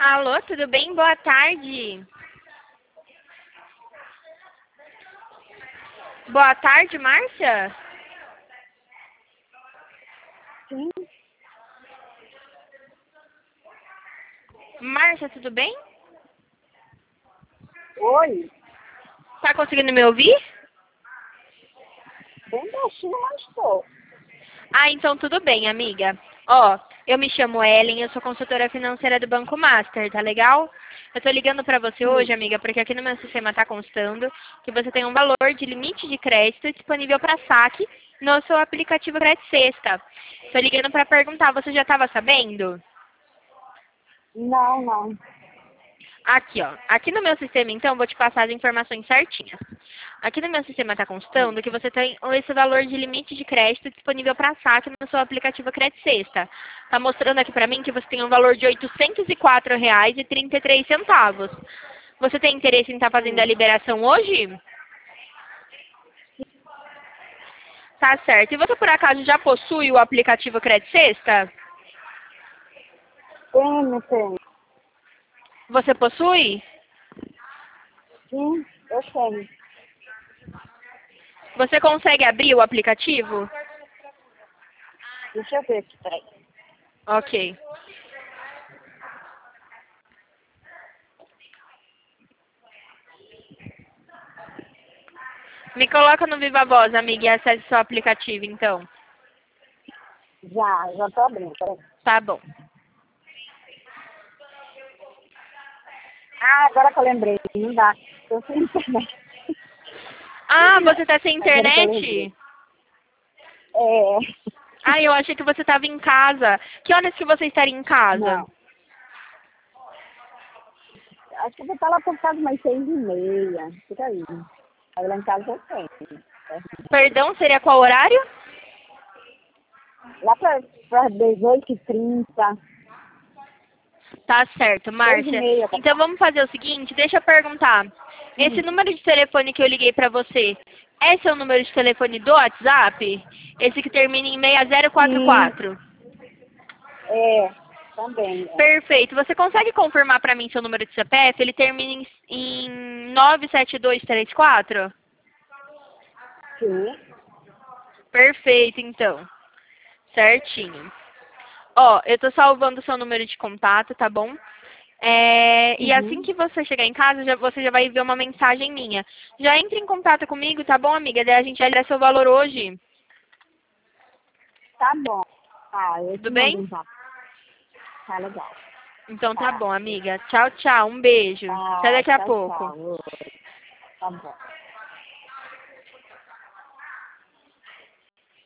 Alô, tudo bem? Boa tarde. Boa tarde, Márcia. Sim. Márcia, tudo bem? Oi. Tá conseguindo me ouvir? Bem baixinho, mas estou. Ah, então tudo bem, amiga. Ó, eu me chamo Ellen, eu sou consultora financeira do Banco Master, tá legal? Eu tô ligando pra você hoje, Sim. amiga, porque aqui no meu sistema tá constando que você tem um valor de limite de crédito disponível para saque no seu aplicativo Crédito Sexta. Tô ligando pra perguntar, você já estava sabendo? Não, não. Aqui, ó. Aqui no meu sistema, então, vou te passar as informações certinhas. Aqui no meu sistema está constando que você tem esse valor de limite de crédito disponível para saque no seu aplicativo Crédito Sexta. Está mostrando aqui para mim que você tem um valor de R$ 804,33. Você tem interesse em estar fazendo a Sim. liberação hoje? Tá certo. E você, por acaso, já possui o aplicativo Crédito Sexta? Tenho. Você possui? Sim, eu tenho. Você consegue abrir o aplicativo? Deixa eu ver aqui, peraí. Ok. Me coloca no Viva Voz, amiga, e acesse seu aplicativo, então. Já tô abrindo, peraí. Tá bom. Ah, agora que eu lembrei, não dá. Eu sem internet. Ah, você tá sem Agora que eu lembrei. internet? É. Ah, eu achei que você estava em casa. Que horas que você estaria em casa? Não. Acho que eu vou estar lá por casa mais 6h30, por aí. Aí lá em casa eu tenho. Perdão, seria qual horário? Lá para 18h30, Tá certo, Márcia. 6h30, Então vamos fazer o seguinte, deixa eu perguntar. Esse Hum. número de telefone que eu liguei pra você, esse é o número de telefone do WhatsApp? Esse que termina em Sim, 6044? também. Perfeito. Você consegue confirmar pra mim seu número de CPF? Ele termina em 97234? Sim. Perfeito, então. Certinho. Ó, eu tô salvando o seu número de contato, tá bom? E assim Uhum. que você chegar em casa, você já vai ver uma mensagem minha. Já entre em contato comigo, tá bom, amiga? Daí a gente vai dar seu valor hoje. Tá bom. Ah, eu Tudo te mando bem? um zap. Tá legal. Então tá Tá. bom, amiga. Tchau, tchau. Um beijo. Até Tá, daqui a tchau, pouco. tchau. Tá bom.